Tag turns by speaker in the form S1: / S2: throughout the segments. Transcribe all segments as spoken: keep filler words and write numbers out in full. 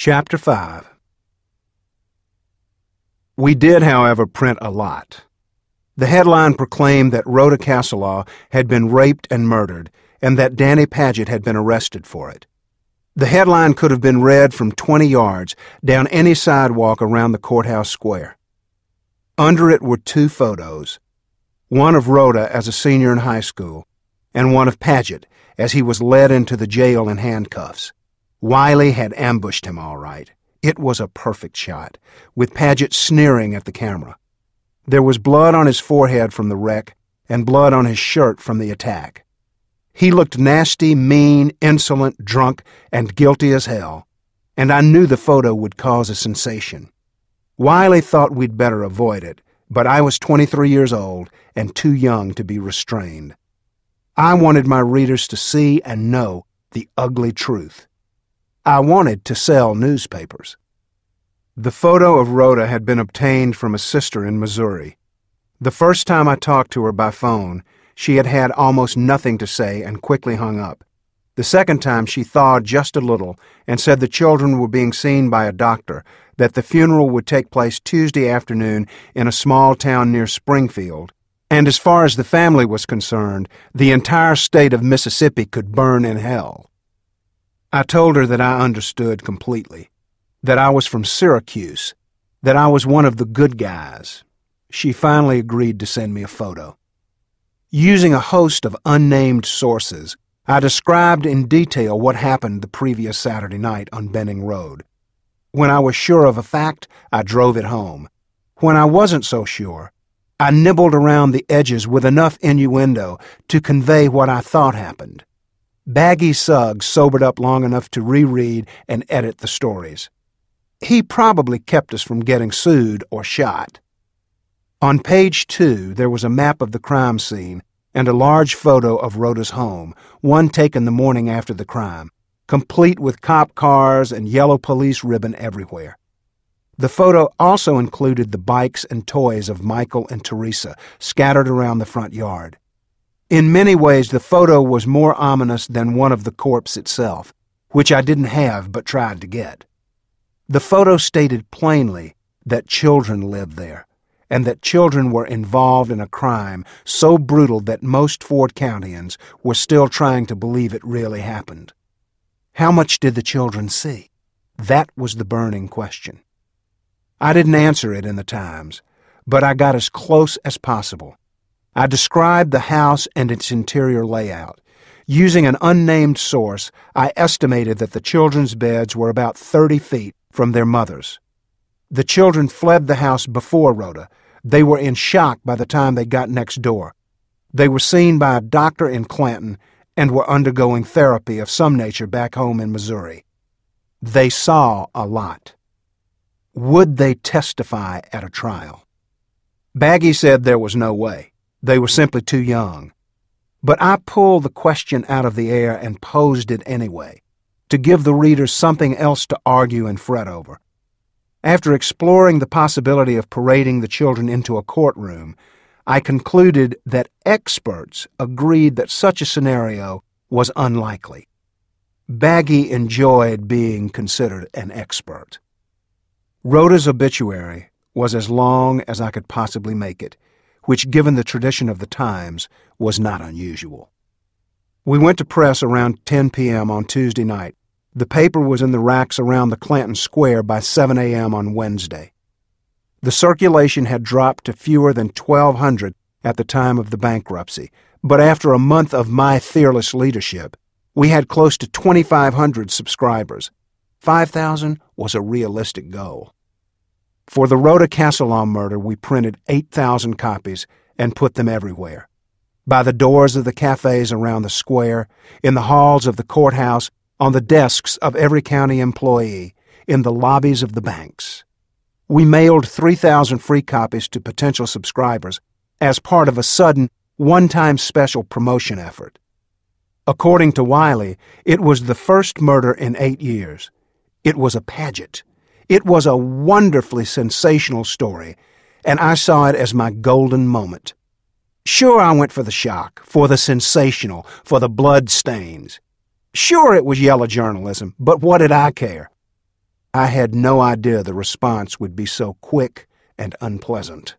S1: Chapter five. We did, however, print a lot. The headline proclaimed that Rhoda Castellaw had been raped and murdered, and that Danny Paget had been arrested for it. The headline could have been read from twenty yards down any sidewalk around the courthouse square. Under it were two photos, one of Rhoda as a senior in high school, and one of Paget as he was led into the jail in handcuffs. Wiley had ambushed him all right. It was a perfect shot, with Paget sneering at the camera. There was blood on his forehead from the wreck and blood on his shirt from the attack. He looked nasty, mean, insolent, drunk, and guilty as hell, and I knew the photo would cause a sensation. Wiley thought we'd better avoid it, but I was twenty-three years old and too young to be restrained. I wanted my readers to see and know the ugly truth. I wanted to sell newspapers. The photo of Rhoda had been obtained from a sister in Missouri. The first time I talked to her by phone, she had had almost nothing to say and quickly hung up. The second time she thawed just a little and said the children were being seen by a doctor, that the funeral would take place Tuesday afternoon in a small town near Springfield, and as far as the family was concerned, the entire state of Mississippi could burn in hell. I told her that I understood completely, that I was from Syracuse, that I was one of the good guys. She finally agreed to send me a photo. Using a host of unnamed sources, I described in detail what happened the previous Saturday night on Benning Road. When I was sure of a fact, I drove it home. When I wasn't so sure, I nibbled around the edges with enough innuendo to convey what I thought happened. Baggy Suggs sobered up long enough to reread and edit the stories. He probably kept us from getting sued or shot. On page two, there was a map of the crime scene and a large photo of Rhoda's home, one taken the morning after the crime, complete with cop cars and yellow police ribbon everywhere. The photo also included the bikes and toys of Michael and Teresa scattered around the front yard. In many ways, the photo was more ominous than one of the corpse itself, which I didn't have but tried to get. The photo stated plainly that children lived there, and that children were involved in a crime so brutal that most Ford Countyans were still trying to believe it really happened. How much did the children see? That was the burning question. I didn't answer it in the Times, but I got as close as possible. I described the house and its interior layout. Using an unnamed source, I estimated that the children's beds were about thirty feet from their mothers. The children fled the house before Rhoda. They were in shock by the time they got next door. They were seen by a doctor in Clanton and were undergoing therapy of some nature back home in Missouri. They saw a lot. Would they testify at a trial? Baggy said there was no way. They were simply too young. But I pulled the question out of the air and posed it anyway, to give the readers something else to argue and fret over. After exploring the possibility of parading the children into a courtroom, I concluded that experts agreed that such a scenario was unlikely. Baggy enjoyed being considered an expert. Rhoda's obituary was as long as I could possibly make it, which, given the tradition of the Times, was not unusual. We went to press around ten p.m. on Tuesday night. The paper was in the racks around the Clanton Square by seven a.m. on Wednesday. The circulation had dropped to fewer than twelve hundred at the time of the bankruptcy, but after a month of my fearless leadership, we had close to twenty-five hundred subscribers. five thousand was a realistic goal. For the Rhoda Castellaw murder, we printed eight thousand copies and put them everywhere. By the doors of the cafes around the square, in the halls of the courthouse, on the desks of every county employee, in the lobbies of the banks. We mailed three thousand free copies to potential subscribers as part of a sudden, one-time special promotion effort. According to Wiley, it was the first murder in eight years. It was a Paget. It was a wonderfully sensational story, and I saw it as my golden moment. Sure, I went for the shock, for the sensational, for the blood stains. Sure, it was yellow journalism, but what did I care? I had no idea the response would be so quick and unpleasant.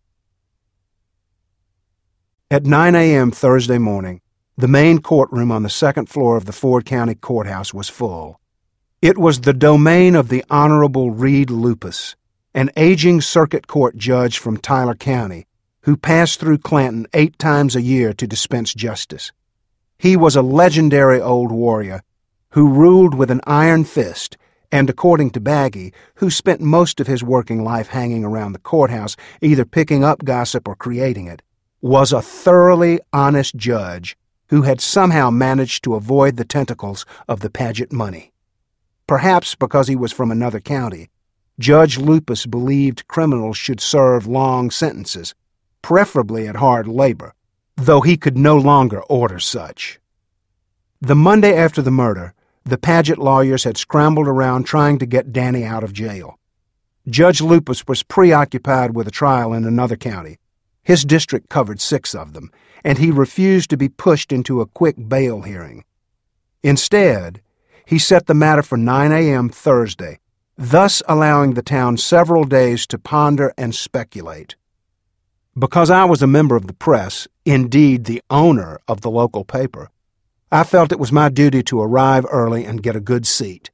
S1: At nine a.m. Thursday morning, the main courtroom on the second floor of the Ford County Courthouse was full. It was the domain of the Honorable Reed Lupus, an aging circuit court judge from Tyler County who passed through Clanton eight times a year to dispense justice. He was a legendary old warrior who ruled with an iron fist, and according to Baggy, who spent most of his working life hanging around the courthouse, either picking up gossip or creating it, was a thoroughly honest judge who had somehow managed to avoid the tentacles of the Paget money. Perhaps because he was from another county, Judge Lupus believed criminals should serve long sentences, preferably at hard labor, though he could no longer order such. The Monday after the murder, the Paget lawyers had scrambled around trying to get Danny out of jail. Judge Lupus was preoccupied with a trial in another county. His district covered six of them, and he refused to be pushed into a quick bail hearing. Instead, he set the matter for nine a.m. Thursday, thus allowing the town several days to ponder and speculate. Because I was a member of the press, indeed the owner of the local paper, I felt it was my duty to arrive early and get a good seat.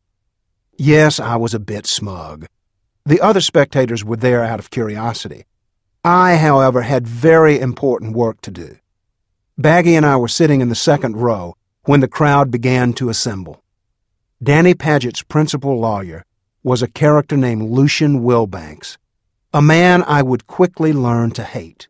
S1: Yes, I was a bit smug. The other spectators were there out of curiosity. I, however, had very important work to do. Baggy and I were sitting in the second row when the crowd began to assemble. Danny Paget's principal lawyer was a character named Lucian Wilbanks, a man I would quickly learn to hate.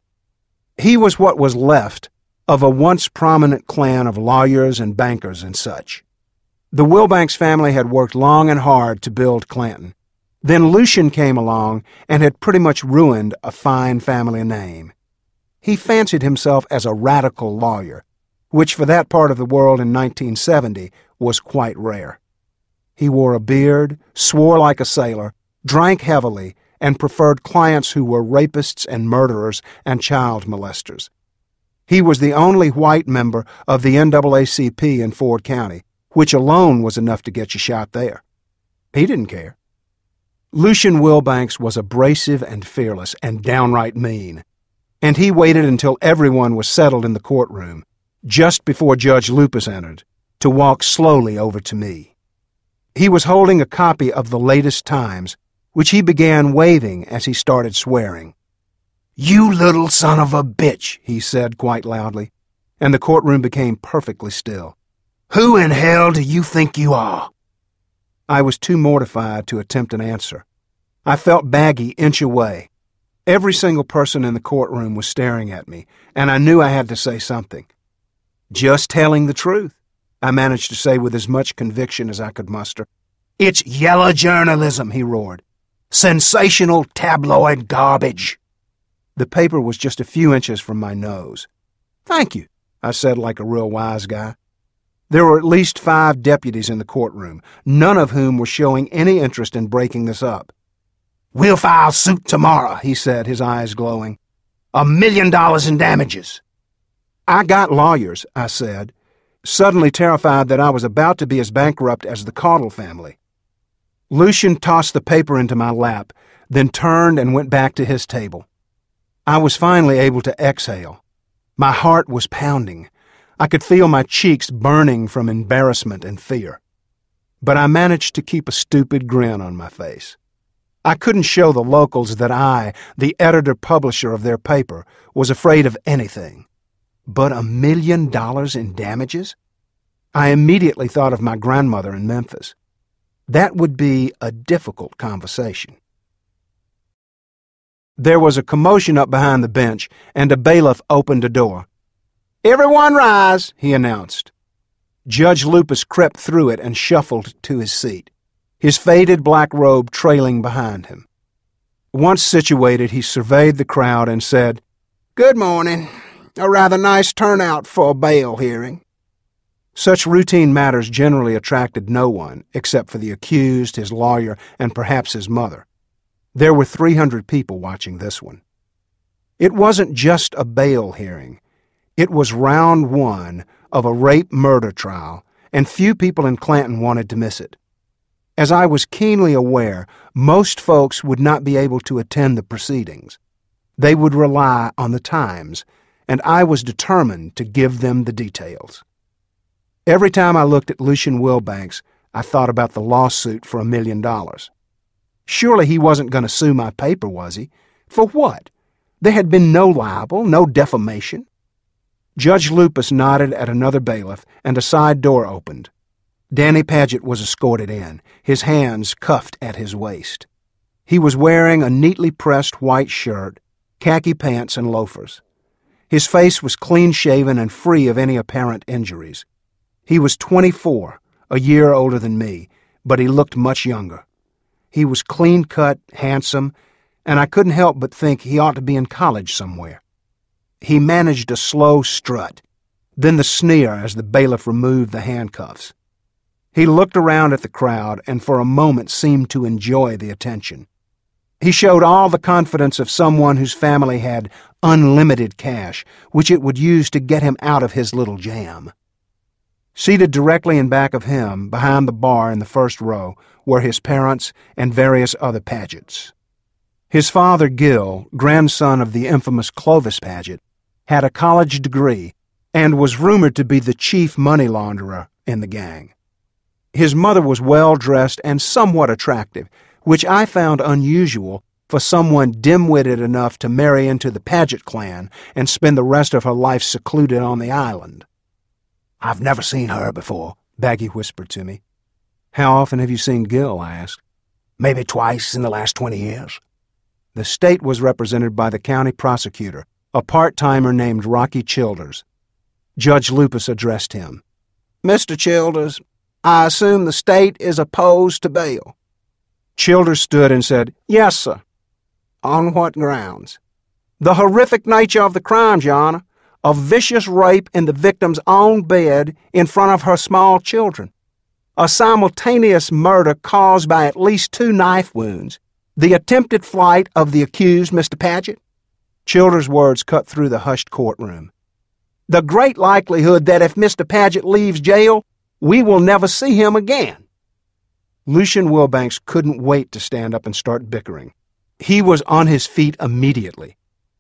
S1: He was what was left of a once prominent clan of lawyers and bankers and such. The Wilbanks family had worked long and hard to build Clanton. Then Lucian came along and had pretty much ruined a fine family name. He fancied himself as a radical lawyer, which for that part of the world in nineteen seventy was quite rare. He wore a beard, swore like a sailor, drank heavily, and preferred clients who were rapists and murderers and child molesters. He was the only white member of the N double A C P in Ford County, which alone was enough to get you shot there. He didn't care. Lucian Wilbanks was abrasive and fearless and downright mean, and he waited until everyone was settled in the courtroom, just before Judge Lupus entered, to walk slowly over to me. He was holding a copy of the latest Times, which he began waving as he started swearing. "You little son of a bitch," he said quite loudly, and the courtroom became perfectly still. "Who in hell do you think you are?" I was too mortified to attempt an answer. I felt Baggy inch away. Every single person in the courtroom was staring at me, and I knew I had to say something. "Just telling the truth," I managed to say with as much conviction as I could muster. "It's yellow journalism," he roared. "Sensational tabloid garbage." The paper was just a few inches from my nose. "Thank you," I said like a real wise guy. There were at least five deputies in the courtroom, none of whom were showing any interest in breaking this up. "We'll file suit tomorrow," he said, his eyes glowing. "A million dollars in damages." "I got lawyers," I said, suddenly terrified that I was about to be as bankrupt as the Caudle family. Lucian tossed the paper into my lap, then turned and went back to his table. I was finally able to exhale. My heart was pounding. I could feel my cheeks burning from embarrassment and fear. But I managed to keep a stupid grin on my face. I couldn't show the locals that I, the editor-publisher of their paper, was afraid of anything. But a million dollars in damages? I immediately thought of my grandmother in Memphis. That would be a difficult conversation. There was a commotion up behind the bench, and a bailiff opened a door. "Everyone rise," he announced. Judge Lupus crept through it and shuffled to his seat, his faded black robe trailing behind him. Once situated, he surveyed the crowd and said, "Good morning. A rather nice turnout for a bail hearing." Such routine matters generally attracted no one, except for the accused, his lawyer, and perhaps his mother. There were three hundred people watching this one. It wasn't just a bail hearing. It was round one of a rape-murder trial, and few people in Clanton wanted to miss it. As I was keenly aware, most folks would not be able to attend the proceedings. They would rely on the Times, and I was determined to give them the details. Every time I looked at Lucien Wilbanks, I thought about the lawsuit for a million dollars. Surely he wasn't going to sue my paper, was he? For what? There had been no libel, no defamation. Judge Lupus nodded at another bailiff, and a side door opened. Danny Paget was escorted in, his hands cuffed at his waist. He was wearing a neatly pressed white shirt, khaki pants, and loafers. His face was clean-shaven and free of any apparent injuries. He was twenty-four, a year older than me, but he looked much younger. He was clean-cut, handsome, and I couldn't help but think he ought to be in college somewhere. He managed a slow strut, then the sneer as the bailiff removed the handcuffs. He looked around at the crowd and for a moment seemed to enjoy the attention. He showed all the confidence of someone whose family had unlimited cash, which it would use to get him out of his little jam. Seated directly in back of him, behind the bar in the first row, were his parents and various other Pagets. His father, Gil, grandson of the infamous Clovis Paget, had a college degree and was rumored to be the chief money launderer in the gang. His mother was well-dressed and somewhat attractive, which I found unusual for someone dim-witted enough to marry into the Paget clan and spend the rest of her life secluded on the island. "I've never seen her before," Baggy whispered to me. "How often have you seen Gil?" I asked. "Maybe twice in the last twenty years. The state was represented by the county prosecutor, a part-timer named Rocky Childers. Judge Lupus addressed him. "Mister Childers, I assume the state is opposed to bail." Childers stood and said, "Yes, sir." "On what grounds?" "The horrific nature of the crimes, Your Honor. A vicious rape in the victim's own bed in front of her small children. A simultaneous murder caused by at least two knife wounds. The attempted flight of the accused, Mister Paget." Childers' words cut through the hushed courtroom. "The great likelihood that if Mister Paget leaves jail, we will never see him again." Lucien Wilbanks couldn't wait to stand up and start bickering. He was on his feet immediately.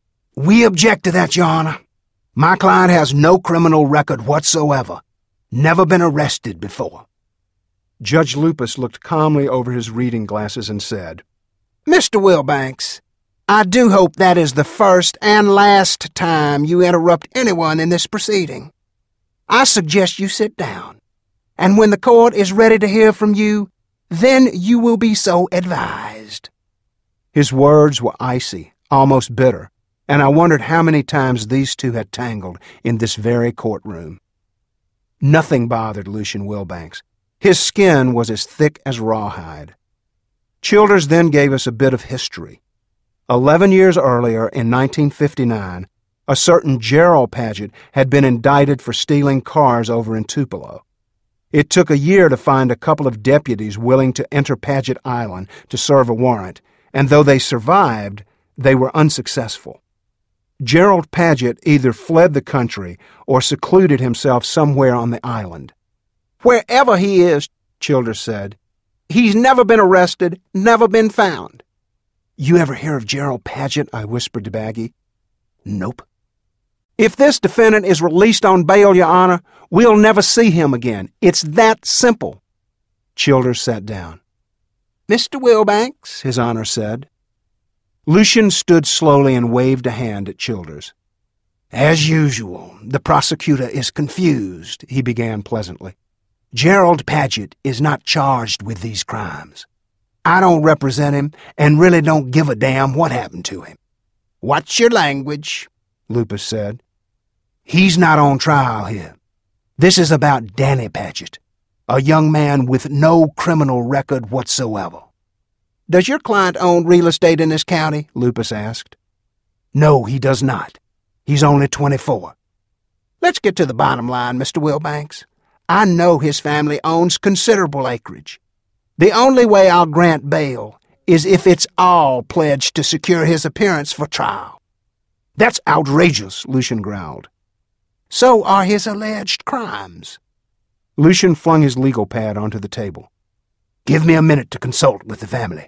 S1: "We object to that, Your Honor. My client has no criminal record whatsoever. Never been arrested before." Judge Lupus looked calmly over his reading glasses and said, "Mister Wilbanks, I do hope that is the first and last time you interrupt anyone in this proceeding. I suggest you sit down, and when the court is ready to hear from you, then you will be so advised." His words were icy, almost bitter, and I wondered how many times these two had tangled in this very courtroom. Nothing bothered Lucien Wilbanks. His skin was as thick as rawhide. Childers then gave us a bit of history. Eleven years earlier, in nineteen fifty-nine, a certain Gerald Paget had been indicted for stealing cars over in Tupelo. It took a year to find a couple of deputies willing to enter Paget Island to serve a warrant, and though they survived, they were unsuccessful. Gerald Paget either fled the country or secluded himself somewhere on the island. "Wherever he is," Childers said, "he's never been arrested, never been found." "You ever hear of Gerald Paget?" I whispered to Baggy. "Nope." "If this defendant is released on bail, Your Honor, we'll never see him again. It's that simple." Childers sat down. "Mister Wilbanks," His Honor said. Lucien stood slowly and waved a hand at Childers. "As usual, the prosecutor is confused," he began pleasantly. "Gerald Paget is not charged with these crimes. I don't represent him and really don't give a damn what happened to him." "Watch your language," Lupus said. "He's not on trial here. This is about Danny Paget, a young man with no criminal record whatsoever." "Does your client own real estate in this county?" Lupus asked. "No, he does not. He's only twenty-four. Let's get to the bottom line, Mister Wilbanks. I know his family owns considerable acreage. The only way I'll grant bail is if it's all pledged to secure his appearance for trial." "That's outrageous," Lucien growled. "So are his alleged crimes." Lucien flung his legal pad onto the table.
S2: Give me a minute to consult with the family."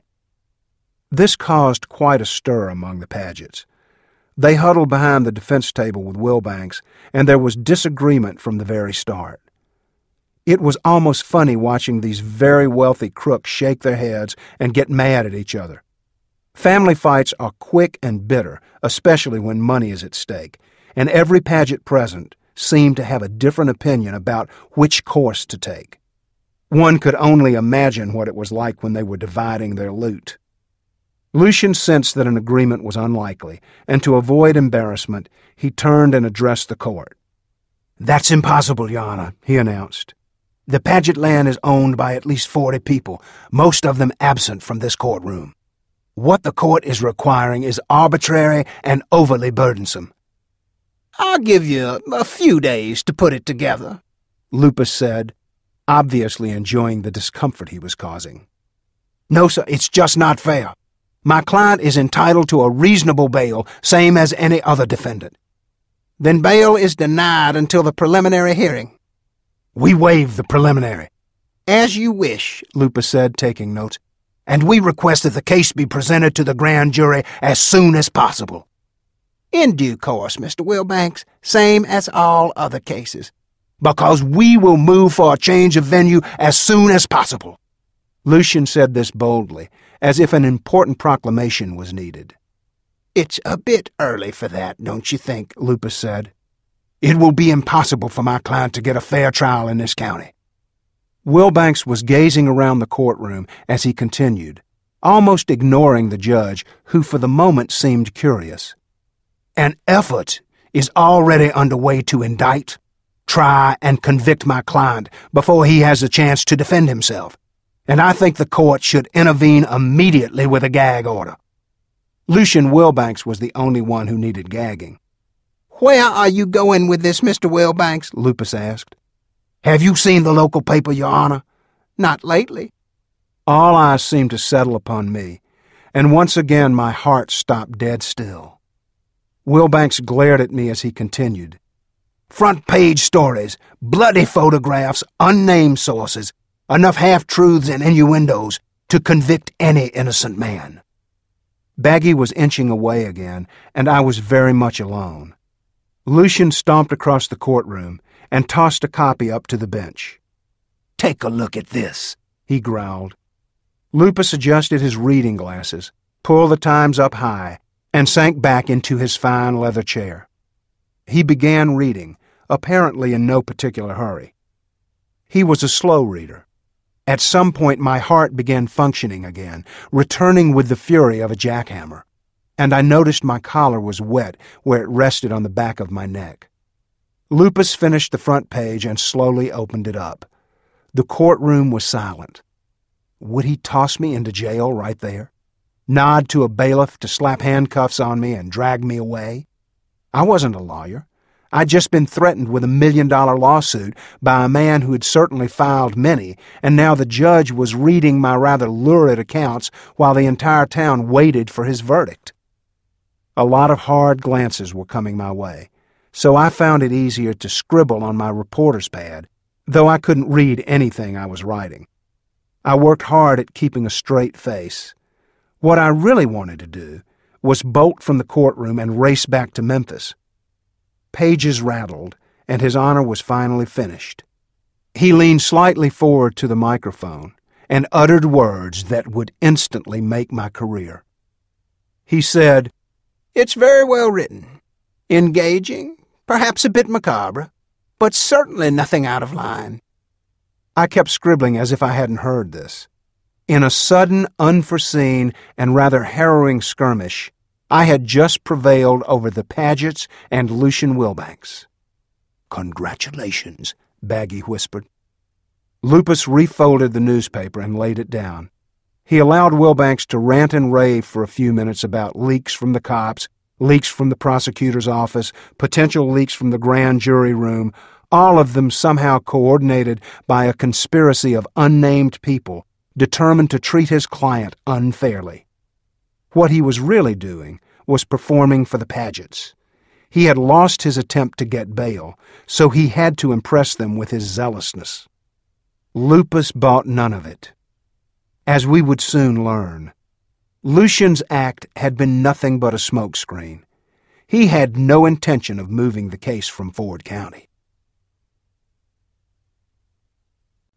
S1: This caused quite a stir among the Pagets. They huddled behind the defense table with Wilbanks, and there was disagreement from the very start. It was almost funny watching these very wealthy crooks shake their heads and get mad at each other. Family fights are quick and bitter, especially when money is at stake, and every Paget present seemed to have a different opinion about which course to take. One could only imagine what it was like when they were dividing their loot. Lucian sensed that an agreement was unlikely, and to avoid embarrassment, he turned and addressed the court.
S2: "That's impossible, Your Honor," he announced. "The Paget land is owned by at least forty people, most of them absent from this courtroom. What the court is requiring is arbitrary and overly burdensome." "I'll give you a few days to put it together,"
S1: Lupus said, obviously enjoying the discomfort he was causing.
S2: "No, sir, it's just not fair. My client is entitled to a reasonable bail, same as any other defendant." "Then bail is denied until the preliminary hearing." "We waive the preliminary." "As you wish," Lupus said, taking notes. "And we request that the case be presented to the grand jury as soon as possible." "In due course, Mister Wilbanks, same as all other cases." "Because we will move for a change of venue as soon as possible."
S1: Lucian said this boldly, as if an important proclamation was needed.
S2: "It's a bit early for that, don't you think?" Lupus said. "It will be impossible for my client to get a fair trial in this county."
S1: Wilbanks was gazing around the courtroom as he continued, almost ignoring the judge, who for the moment seemed curious.
S2: "An effort is already underway to indict, try, and convict my client before he has a chance to defend himself, and I think the court should intervene immediately with a gag order."
S1: Lucian Wilbanks was the only one who needed gagging.
S2: "Where are you going with this, Mister Wilbanks?" Lupus asked. "Have you seen the local paper, Your Honor?" "Not lately."
S1: All eyes seemed to settle upon me, and once again my heart stopped dead still. Wilbanks glared at me as he continued. "Front-page stories, bloody photographs, unnamed sources, enough half-truths and innuendos to convict any innocent man." Baggy was inching away again, and I was very much alone. Lucian stomped across the courtroom and tossed a copy up to the bench.
S2: "Take a look at this," he growled.
S1: Lupus adjusted his reading glasses, pulled the Times up high, and sank back into his fine leather chair. He began reading, apparently in no particular hurry. He was a slow reader. At some point my heart began functioning again, returning with the fury of a jackhammer, and I noticed my collar was wet where it rested on the back of my neck. Lupus finished the front page and slowly opened it up. The courtroom was silent. Would he toss me into jail right there? Nod to a bailiff to slap handcuffs on me and drag me away? I wasn't a lawyer. I'd just been threatened with a million-dollar lawsuit by a man who had certainly filed many, and now the judge was reading my rather lurid accounts while the entire town waited for his verdict. A lot of hard glances were coming my way, so I found it easier to scribble on my reporter's pad, though I couldn't read anything I was writing. I worked hard at keeping a straight face. What I really wanted to do was bolt from the courtroom and race back to Memphis. Pages rattled, and His Honor was finally finished. He leaned slightly forward to the microphone and uttered words that would instantly make my career. He said,
S2: "It's very well written, engaging, perhaps a bit macabre, but certainly nothing out of line."
S1: I kept scribbling as if I hadn't heard this. In a sudden, unforeseen, and rather harrowing skirmish, I had just prevailed over the Pagets and Lucian Wilbanks.
S2: "Congratulations," Baggy whispered.
S1: Lupus refolded the newspaper and laid it down. He allowed Wilbanks to rant and rave for a few minutes about leaks from the cops, leaks from the prosecutor's office, potential leaks from the grand jury room, all of them somehow coordinated by a conspiracy of unnamed people determined to treat his client unfairly. What he was really doing was performing for the Pagets. He had lost his attempt to get bail, so he had to impress them with his zealousness. Lupus bought none of it. As we would soon learn, Lucian's act had been nothing but a smokescreen. He had no intention of moving the case from Ford County.